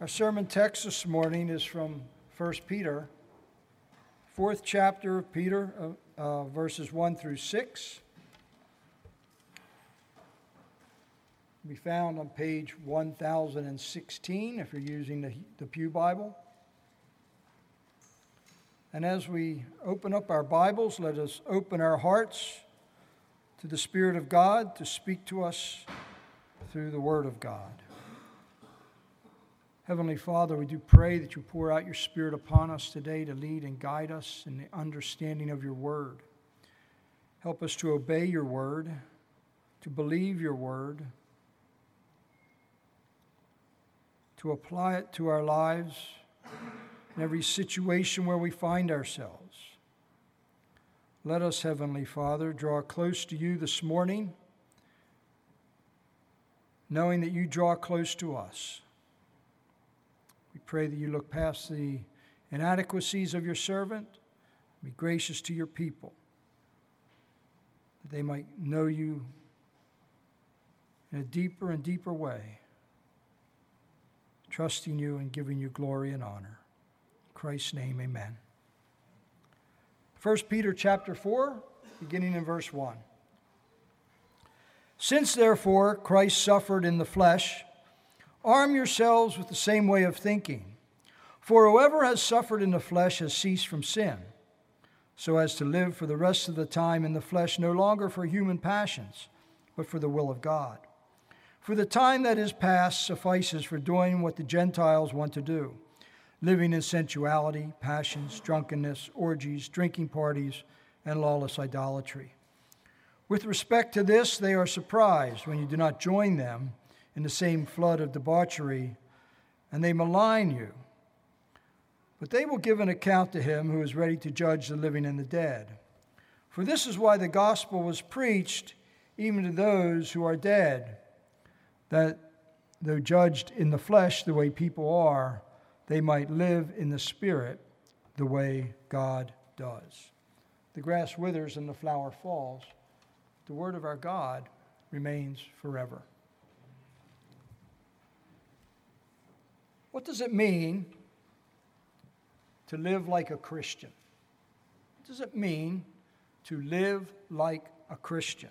Our sermon text this morning is from 1 Peter, 4th chapter of Peter, verses 1 through 6. It can be found on page 1016 if you're using the Pew Bible. And as we open up our Bibles, let us open our hearts to the Spirit of God to speak to us through the Word of God. Heavenly Father, we do pray that you pour out your Spirit upon us today to lead and guide us in the understanding of your Word. Help us to obey your Word, to believe your Word, to apply it to our lives in every situation where we find ourselves. Let us, Heavenly Father, draw close to you this morning, knowing that you draw close to us. We pray that you look past the inadequacies of your servant, be gracious to your people, that they might know you in a deeper and deeper way, trusting you and giving you glory and honor. In Christ's name, amen. 1 Peter chapter 4, beginning in verse 1. Since, therefore, Christ suffered in the flesh, arm yourselves with the same way of thinking. For whoever has suffered in the flesh has ceased from sin, so as to live for the rest of the time in the flesh no longer for human passions, but for the will of God. For the time that is past suffices for doing what the Gentiles want to do, living in sensuality, passions, drunkenness, orgies, drinking parties, and lawless idolatry. With respect to this, they are surprised when you do not join them in the same flood of debauchery, and they malign you. But they will give an account to him who is ready to judge the living and the dead. For this is why the gospel was preached even to those who are dead, that though judged in the flesh the way people are, they might live in the spirit the way God does. The grass withers and the flower falls. The word of our God remains forever. What does it mean to live like a Christian? What does it mean to live like a Christian?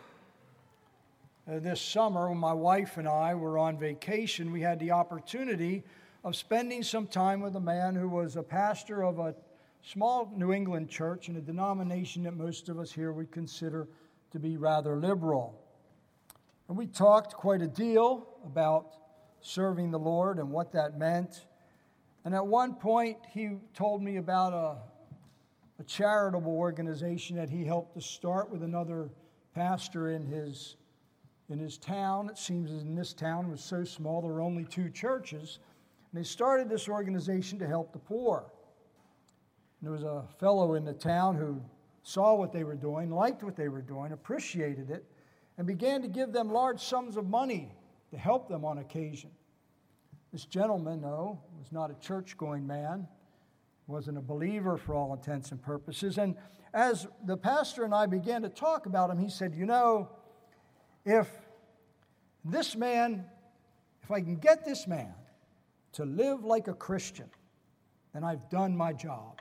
This summer, when my wife and I were on vacation, we had the opportunity of spending some time with a man who was a pastor of a small New England church in a denomination that most of us here would consider to be rather liberal. And we talked quite a deal about serving the Lord and what that meant. And at one point, he told me about a charitable organization that he helped to start with another pastor in his town. It seems in this town, it was so small, there were only 2 churches. And they started this organization to help the poor. And there was a fellow in the town who saw what they were doing, liked what they were doing, appreciated it, and began to give them large sums of money to help them on occasion. This gentleman, though, was not a church-going man, wasn't a believer for all intents and purposes. And as the pastor and I began to talk about him, he said, if I can get this man to live like a Christian, then I've done my job.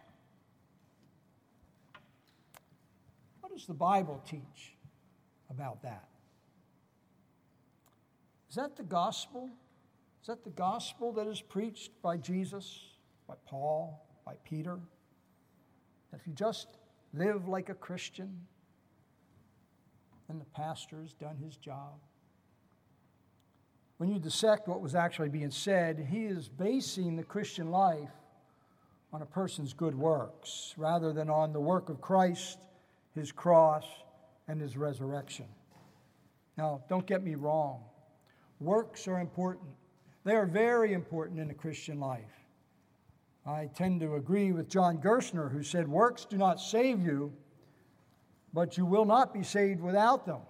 What does the Bible teach about that? Is that the gospel? Is that the gospel that is preached by Jesus, by Paul, by Peter? That if you just live like a Christian, then the pastor has done his job? When you dissect what was actually being said, he is basing the Christian life on a person's good works rather than on the work of Christ, his cross, and his resurrection. Now, don't get me wrong. Works are important. They are very important in the Christian life. I tend to agree with John Gerstner, who said, works do not save you, but you will not be saved without them.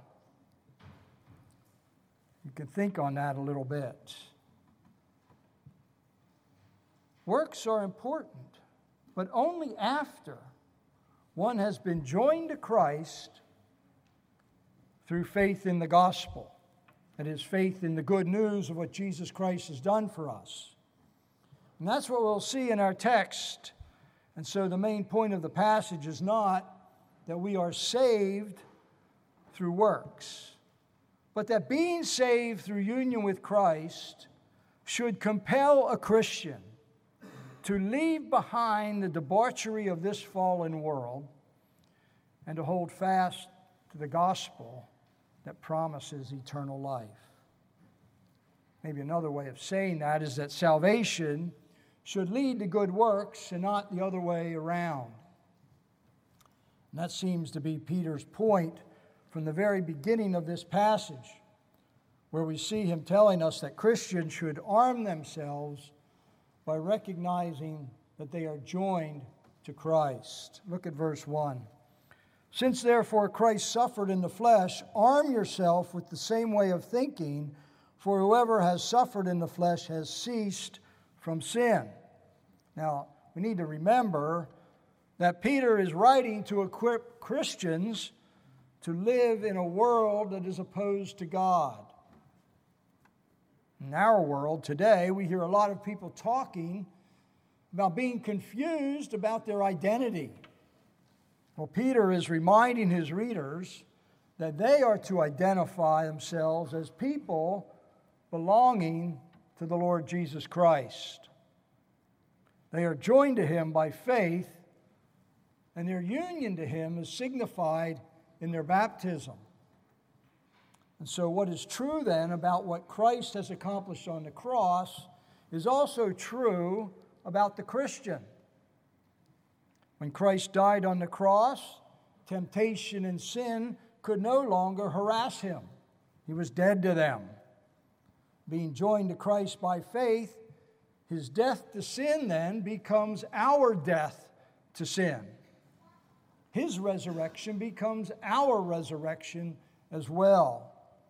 You can think on that a little bit. Works are important, but only after one has been joined to Christ through faith in the gospel. That is, faith in the good news of what Jesus Christ has done for us. And that's what we'll see in our text. And so the main point of the passage is not that we are saved through works, but that being saved through union with Christ should compel a Christian to leave behind the debauchery of this fallen world and to hold fast to the gospel that promises eternal life. Maybe another way of saying that is that salvation should lead to good works and not the other way around. And that seems to be Peter's point from the very beginning of this passage, where we see him telling us that Christians should arm themselves by recognizing that they are joined to Christ. Look at verse 1. Since therefore Christ suffered in the flesh, arm yourself with the same way of thinking, for whoever has suffered in the flesh has ceased from sin. Now, we need to remember that Peter is writing to equip Christians to live in a world that is opposed to God. In our world today, we hear a lot of people talking about being confused about their identity. Well, Peter is reminding his readers that they are to identify themselves as people belonging to the Lord Jesus Christ. They are joined to him by faith, and their union to him is signified in their baptism. And so what is true then about what Christ has accomplished on the cross is also true about the Christian. When Christ died on the cross, temptation and sin could no longer harass him. He was dead to them. Being joined to Christ by faith, his death to sin then becomes our death to sin. His resurrection becomes our resurrection as well.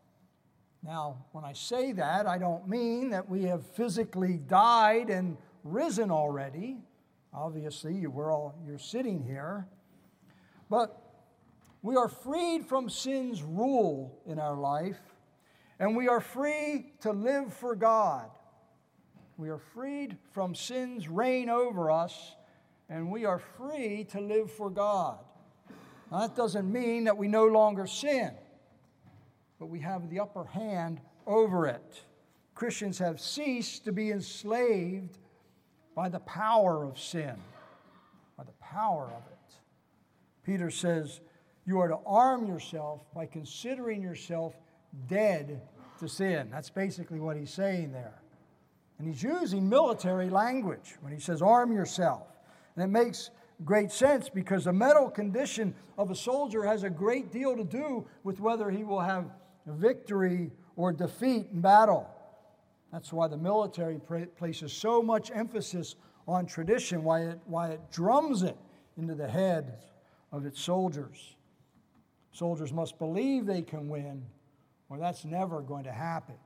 Now, when I say that, I don't mean that we have physically died and risen already. Obviously, you're sitting here. But we are freed from sin's rule in our life, and we are free to live for God. We are freed from sin's reign over us, and we are free to live for God. Now, that doesn't mean that we no longer sin, but we have the upper hand over it. Christians have ceased to be enslaved by the power of sin, by the power of it. Peter says, you are to arm yourself by considering yourself dead to sin. That's basically what he's saying there. And he's using military language when he says arm yourself. And it makes great sense because the mental condition of a soldier has a great deal to do with whether he will have victory or defeat in battle. That's why the military places so much emphasis on tradition, why it drums it into the head of its soldiers. Soldiers must believe they can win, or that's never going to happen.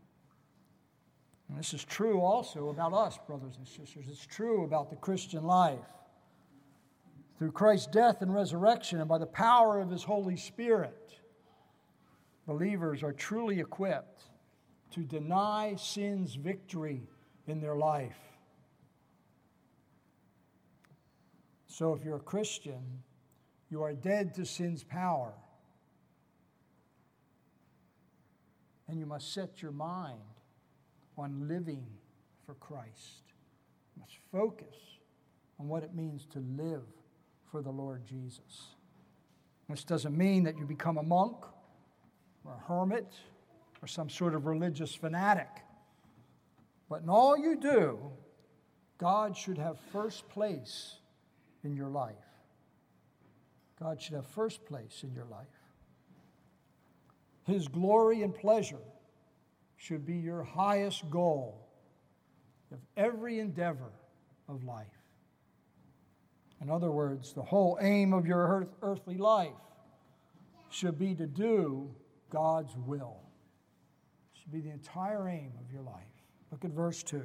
And this is true also about us, brothers and sisters. It's true about the Christian life. Through Christ's death and resurrection and by the power of his Holy Spirit, believers are truly equipped to deny sin's victory in their life. So if you're a Christian, you are dead to sin's power. And you must set your mind on living for Christ. You must focus on what it means to live for the Lord Jesus. This doesn't mean that you become a monk or a hermit or some sort of religious fanatic. But in all you do, God should have first place in your life. God should have first place in your life. His glory and pleasure should be your highest goal of every endeavor of life. In other words, the whole aim of your earthly life should be to do God's will. It should be the entire aim of your life. Look at verse 2.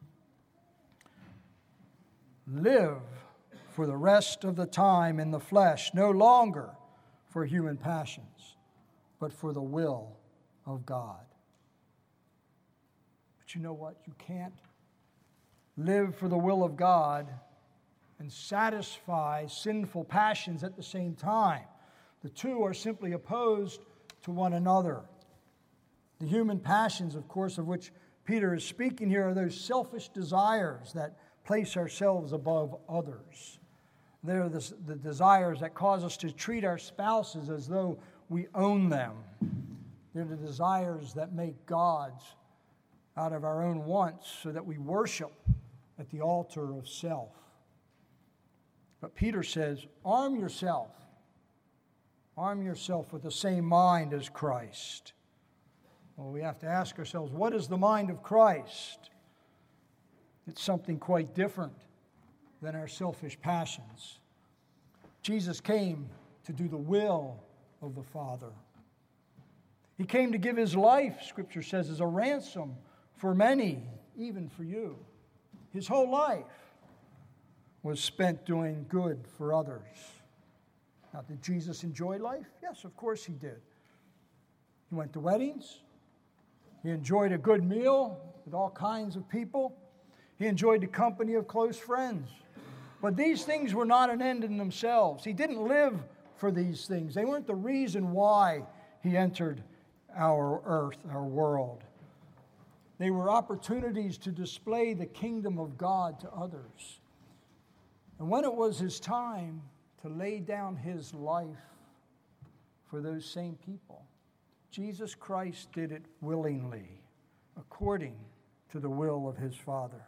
Live for the rest of the time in the flesh, no longer for human passions, but for the will of God. But you know what? You can't live for the will of God and satisfy sinful passions at the same time. The two are simply opposed to one another. The human passions, of course, of which Peter is speaking here, are those selfish desires that place ourselves above others. They're the desires that cause us to treat our spouses as though we own them. They're the desires that make gods out of our own wants so that we worship at the altar of self. But Peter says, arm yourself. Arm yourself with the same mind as Christ. Well, we have to ask ourselves, what is the mind of Christ? It's something quite different than our selfish passions. Jesus came to do the will of the Father. He came to give his life, Scripture says, as a ransom for many, even for you. His whole life was spent doing good for others. Now, did Jesus enjoy life? Yes, of course he did. He went to weddings. He enjoyed a good meal with all kinds of people. He enjoyed the company of close friends. But these things were not an end in themselves. He didn't live for these things. They weren't the reason why he entered our earth, our world. They were opportunities to display the kingdom of God to others. And when it was his time to lay down his life for those same people, Jesus Christ did it willingly, according to the will of his Father.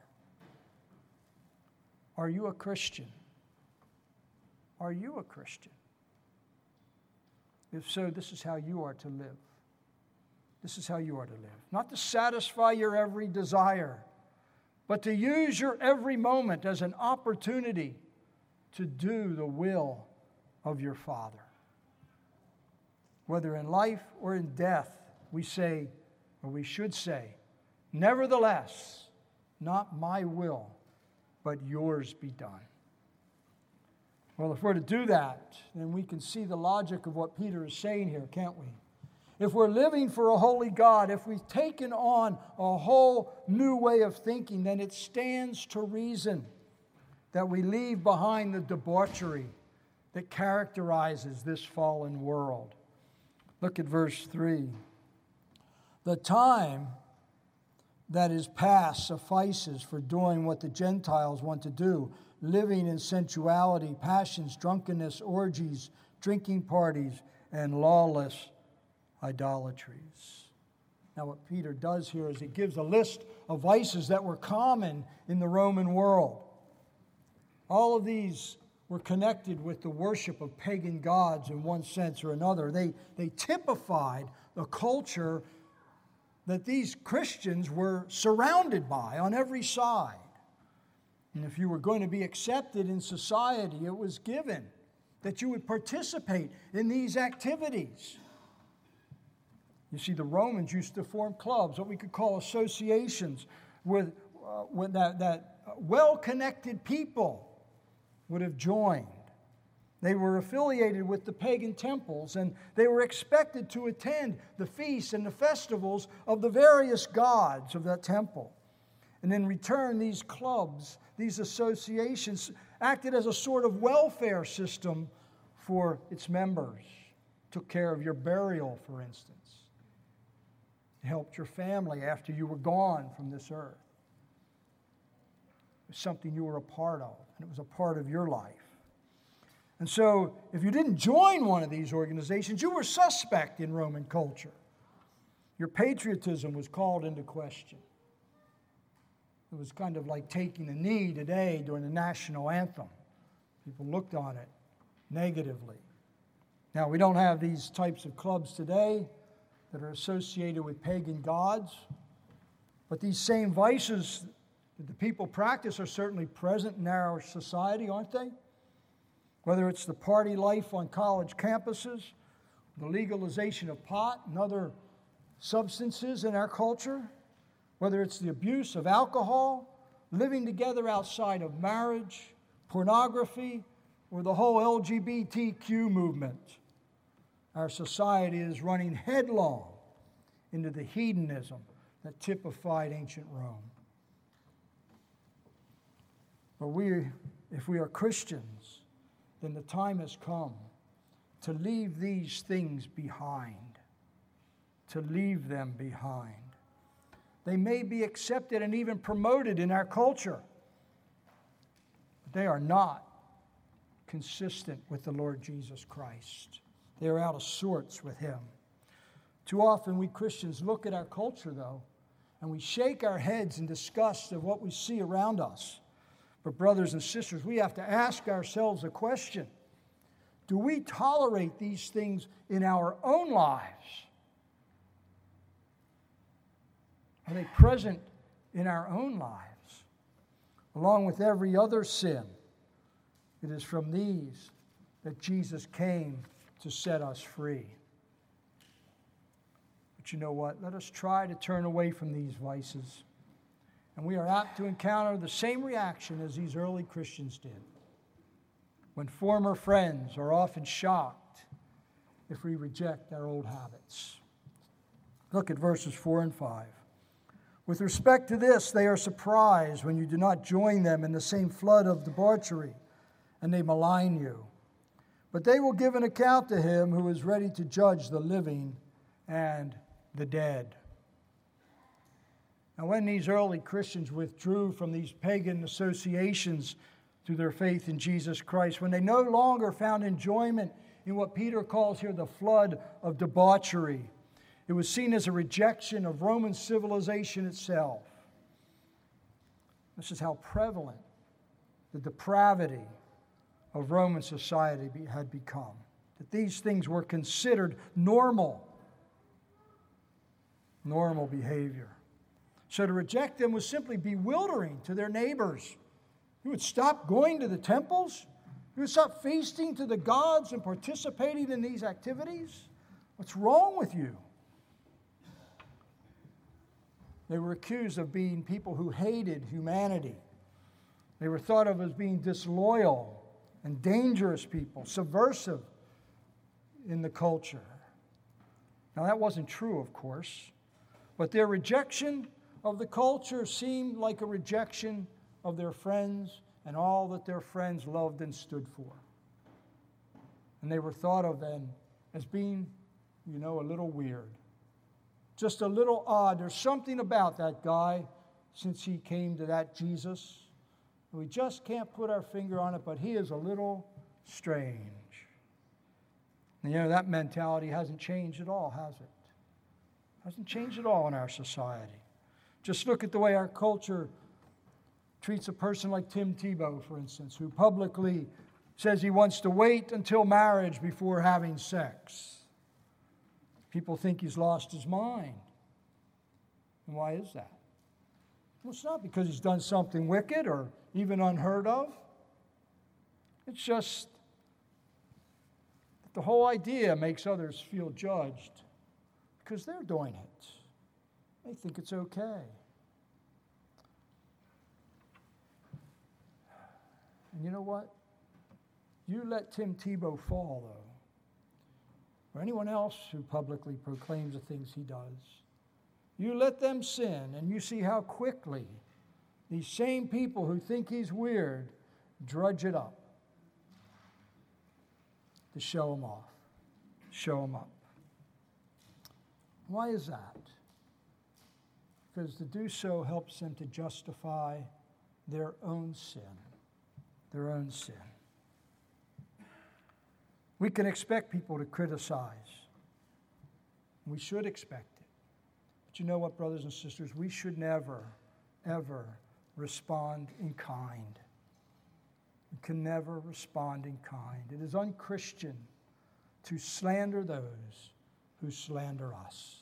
Are you a Christian? Are you a Christian? If so, this is how you are to live. This is how you are to live. Not to satisfy your every desire, but to use your every moment as an opportunity to do the will of your Father. Whether in life or in death, we say, or we should say, nevertheless, not my will, but yours be done. Well, if we're to do that, then we can see the logic of what Peter is saying here, can't we? If we're living for a holy God, if we've taken on a whole new way of thinking, then it stands to reason that we leave behind the debauchery that characterizes this fallen world. Look at verse 3. The time that is past suffices for doing what the Gentiles want to do, living in sensuality, passions, drunkenness, orgies, drinking parties, and lawless idolatries. Now, what Peter does here is he gives a list of vices that were common in the Roman world. All of these were connected with the worship of pagan gods in one sense or another. They typified the culture that these Christians were surrounded by on every side. And if you were going to be accepted in society, it was given that you would participate in these activities. You see, the Romans used to form clubs, what we could call associations, with that well-connected people would have joined. They were affiliated with the pagan temples, and they were expected to attend the feasts and the festivals of the various gods of that temple. And in return, these clubs, these associations, acted as a sort of welfare system for its members. Took care of your burial, for instance. Helped your family after you were gone from this earth. It was something you were a part of, and it was a part of your life. And so, if you didn't join one of these organizations, you were suspect in Roman culture. Your patriotism was called into question. It was kind of like taking a knee today during the national anthem. People looked on it negatively. Now, we don't have these types of clubs today that are associated with pagan gods, but these same vices that the people practice are certainly present in our society, aren't they? Whether it's the party life on college campuses, the legalization of pot and other substances in our culture, whether it's the abuse of alcohol, living together outside of marriage, pornography, or the whole LGBTQ movement. Our society is running headlong into the hedonism that typified ancient Rome. But if we are Christians, then the time has come to leave these things behind, to leave them behind. They may be accepted and even promoted in our culture, but they are not consistent with the Lord Jesus Christ. They are out of sorts with Him. Too often we Christians look at our culture, though, and we shake our heads in disgust of what we see around us. But brothers and sisters, we have to ask ourselves a question. Do we tolerate these things in our own lives? Are they present in our own lives? Along with every other sin, it is from these that Jesus came to set us free. But you know what? Let us try to turn away from these vices. And we are apt to encounter the same reaction as these early Christians did. When former friends are often shocked if we reject our old habits. Look at verses 4 and 5. With respect to this, they are surprised when you do not join them in the same flood of debauchery, and they malign you. But they will give an account to Him who is ready to judge the living and the dead. Now, when these early Christians withdrew from these pagan associations through their faith in Jesus Christ, when they no longer found enjoyment in what Peter calls here the flood of debauchery, it was seen as a rejection of Roman civilization itself. This is how prevalent the depravity of Roman society had become. That these things were considered normal behavior. So to reject them was simply bewildering to their neighbors. You would stop going to the temples? You would stop feasting to the gods and participating in these activities? What's wrong with you? They were accused of being people who hated humanity. They were thought of as being disloyal and dangerous people, subversive in the culture. Now, that wasn't true, of course, but their rejection of the culture seemed like a rejection of their friends and all that their friends loved and stood for. And they were thought of then as being, a little weird. Just a little odd. There's something about that guy since he came to that Jesus. We just can't put our finger on it, but he is a little strange. And that mentality hasn't changed at all, has it? Hasn't changed at all in our society. Just look at the way our culture treats a person like Tim Tebow, for instance, who publicly says he wants to wait until marriage before having sex. People think he's lost his mind. And why is that? Well, it's not because he's done something wicked or even unheard of. It's just that the whole idea makes others feel judged because they're doing it. They think it's okay. And you know what? You let Tim Tebow fall, though, or anyone else who publicly proclaims the things he does. You let them sin, and you see how quickly these same people who think he's weird drudge it up to show him off, show him up. Why is that? Because to do so helps them to justify their own sin. Their own sin. We can expect people to criticize. We should expect it. But you know what, brothers and sisters? We should never, ever respond in kind. We can never respond in kind. It is unchristian to slander those who slander us.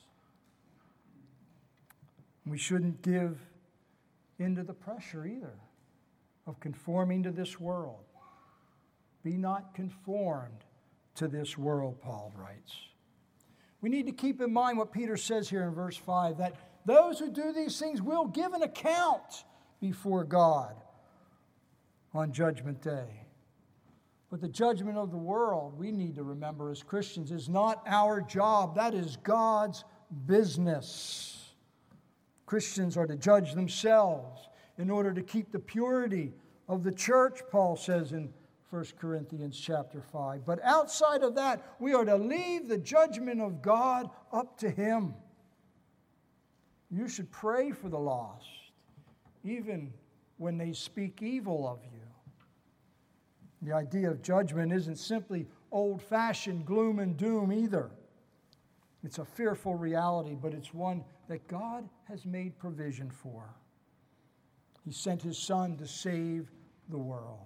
We shouldn't give into the pressure either of conforming to this world. Be not conformed to this world, Paul writes. We need to keep in mind what Peter says here in verse 5, that those who do these things will give an account before God on Judgment Day. But the judgment of the world, we need to remember as Christians, is not our job. That is God's business. Christians are to judge themselves in order to keep the purity of the church, Paul says in 1 Corinthians chapter 5. But outside of that, we are to leave the judgment of God up to Him. You should pray for the lost, even when they speak evil of you. The idea of judgment isn't simply old-fashioned gloom and doom either. It's a fearful reality, but it's one that God has made provision for. He sent His Son to save the world.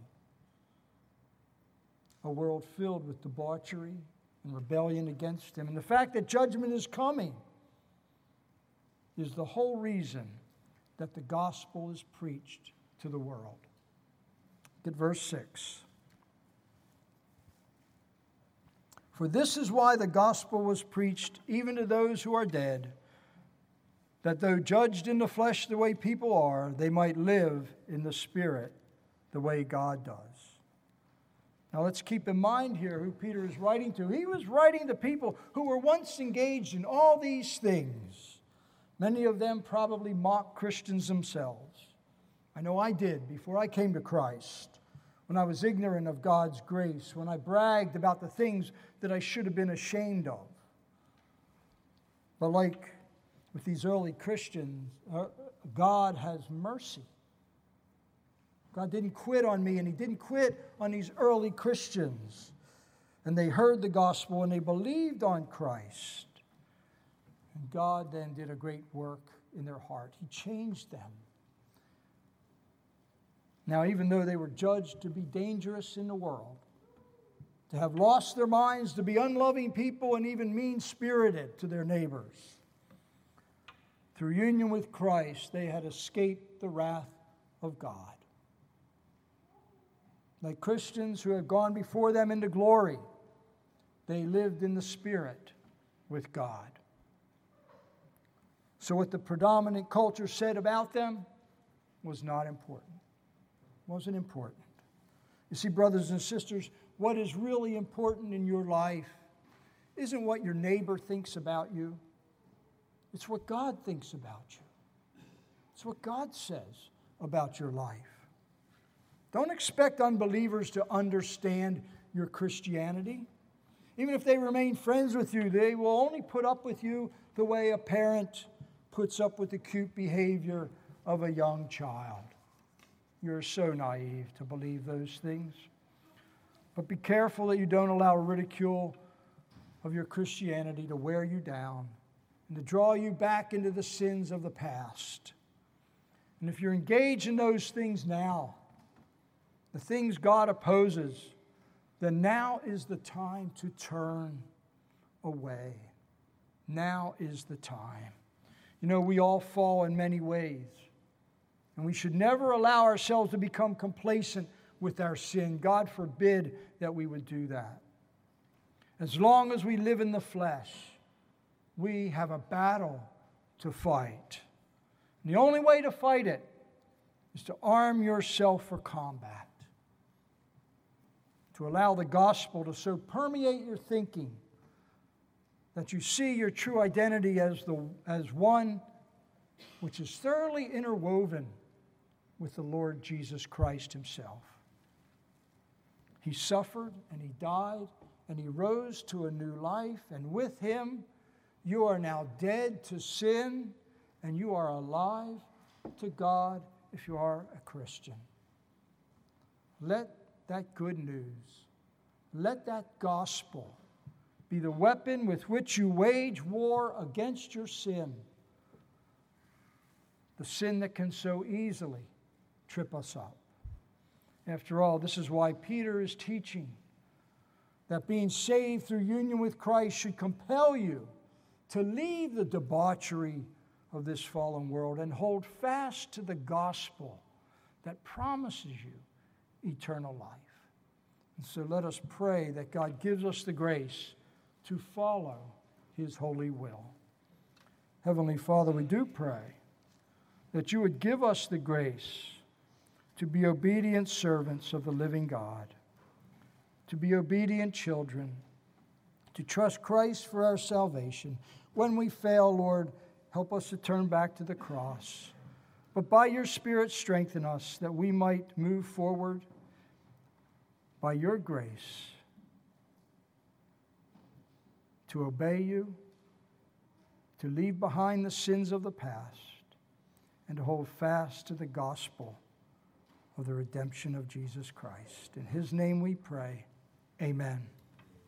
A world filled with debauchery and rebellion against Him. And the fact that judgment is coming is the whole reason that the gospel is preached to the world. Look at verse 6. For this is why the gospel was preached even to those who are dead, that though judged in the flesh the way people are, they might live in the spirit the way God does. Now let's keep in mind here who Peter is writing to. He was writing to people who were once engaged in all these things. Many of them probably mocked Christians themselves. I know I did before I came to Christ, when I was ignorant of God's grace, when I bragged about the things that I should have been ashamed of. But like with these early Christians, God has mercy. God didn't quit on me, and He didn't quit on these early Christians. And they heard the gospel, and they believed on Christ. And God then did a great work in their heart. He changed them. Now, even though they were judged to be dangerous in the world, to have lost their minds, to be unloving people, and even mean-spirited to their neighbors, through union with Christ, they had escaped the wrath of God. Like Christians who have gone before them into glory, they lived in the Spirit with God. So what the predominant culture said about them was not important. Wasn't important. You see, brothers and sisters, what is really important in your life isn't what your neighbor thinks about you. It's what God thinks about you. It's what God says about your life. Don't expect unbelievers to understand your Christianity. Even if they remain friends with you, they will only put up with you the way a parent puts up with the cute behavior of a young child. You're so naive to believe those things. But be careful that you don't allow ridicule of your Christianity to wear you down and to draw you back into the sins of the past. And if you're engaged in those things now, the things God opposes, then now is the time to turn away. Now is the time. You know, we all fall in many ways. And we should never allow ourselves to become complacent with our sin. God forbid that we would do that. As long as we live in the flesh, we have a battle to fight. And the only way to fight it is to arm yourself for combat. To allow the gospel to so permeate your thinking that you see your true identity as one which is thoroughly interwoven with the Lord Jesus Christ Himself. He suffered and He died and He rose to a new life, and with Him you are now dead to sin and you are alive to God if you are a Christian. Let that good news, let that gospel be the weapon with which you wage war against your sin, the sin that can so easily trip us up. After all, this is why Peter is teaching that being saved through union with Christ should compel you to leave the debauchery of this fallen world and hold fast to the gospel that promises you eternal life. And so let us pray that God gives us the grace to follow His holy will. Heavenly Father, we do pray that you would give us the grace to be obedient servants of the living God, to be obedient children, to trust Christ for our salvation. When we fail, Lord, help us to turn back to the cross. but by your Spirit strengthen us that we might move forward by your grace to obey you, to leave behind the sins of the past, and to hold fast to the gospel of the redemption of Jesus Christ. In his name we pray. Amen.